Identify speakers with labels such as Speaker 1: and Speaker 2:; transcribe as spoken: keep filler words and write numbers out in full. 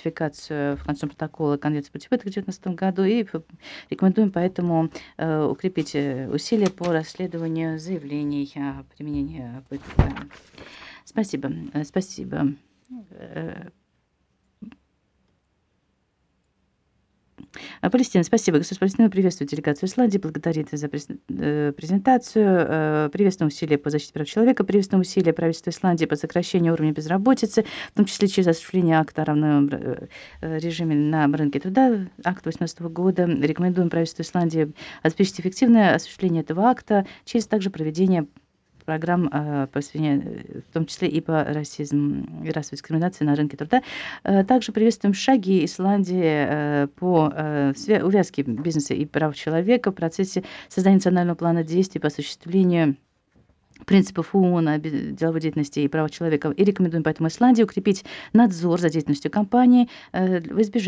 Speaker 1: ратификацию в конце протокола Конвенции против пыток в две тысячи девятнадцатом году и п рекомендуем поэтому, э, укрепить, э, усилия по расследованию заявлений о применении пыток. Да. Спасибо. Э, спасибо. Э А, Палестина. Спасибо. Государство Палестина приветствует делегацию Исландии, благодарит за през э, презентацию. Э, приветствуем усилия по защите прав человека, приветствуем усилия правительства Исландии по сокращению уровня безработицы, в том числе через осуществление акта о равном э, э, режиме на рынке труда, акт две тысячи восемнадцатого года. Рекомендуем правительству Исландии обеспечить эффективное осуществление этого акта через также проведение программ, э, посвящения, э, в том числе и по расизму и расовой дискриминации на рынке труда. Э, также приветствуем шаги Исландии э, по э, свя увязке бизнеса и прав человека в процессе создания национального плана действий по осуществлению принципов ООН о бе деловой деятельности и правах человека. И рекомендуем поэтому Исландии укрепить надзор за деятельностью компании, э, в избежание